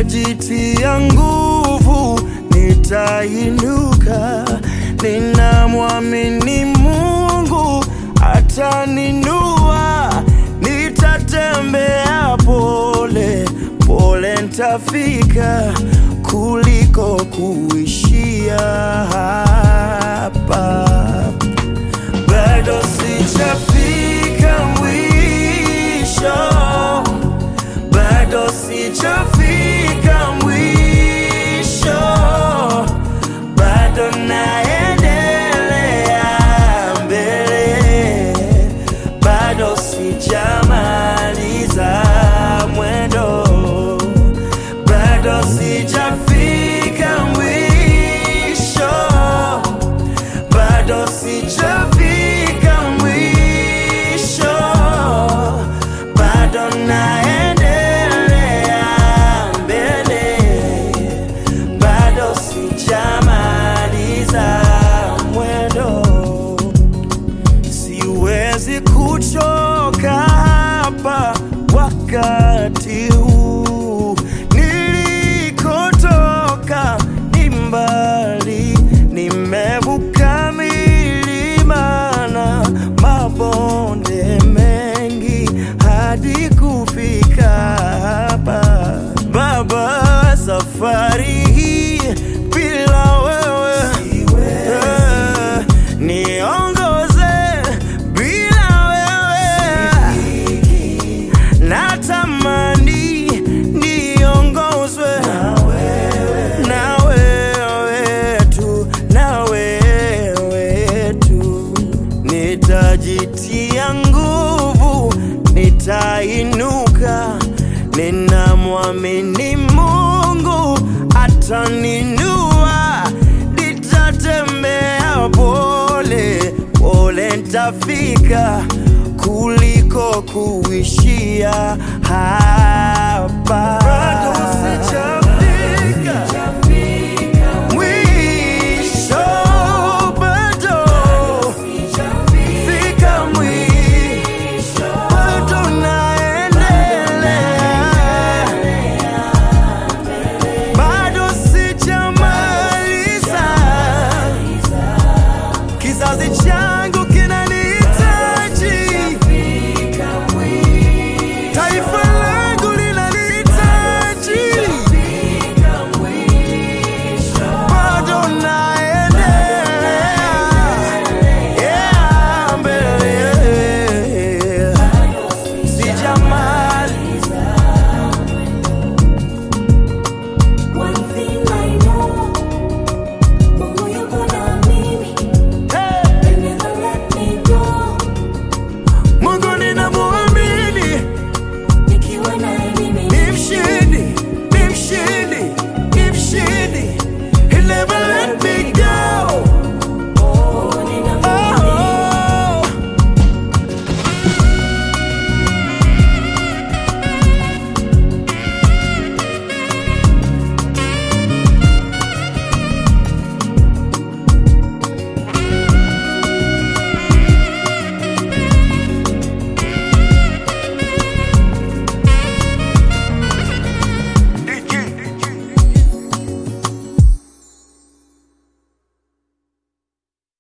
nitajitia nguvu, nitainuka. Ninamwamini Mungu ataninua. Nitatembea pole pole, nitafika kuliko kuishia hapa. Bado sijafika mwisho, bado sijafika mwisho, bado naendelea mbele, bado sijamaliza mwendo, bado sijafika mwisho, bado sijafika mwisho, bado naendelea mbele, bado sijamaliza mwendo. Siwezi kuchoka hapa wakati huu, nilikotoka ni mbali. Nimevuka milima na mabonde mengi hadi kufika hapa. Baba, safari hii bila wewe niongoze, bila wewe natamani niongozwe na wewe tu, na wewe tu. Nitajitia nguvu, nitainuka. Ninamwamini Mungu ataninua. Nitatembea pole pole, nitafika kuliko kuishia hapa.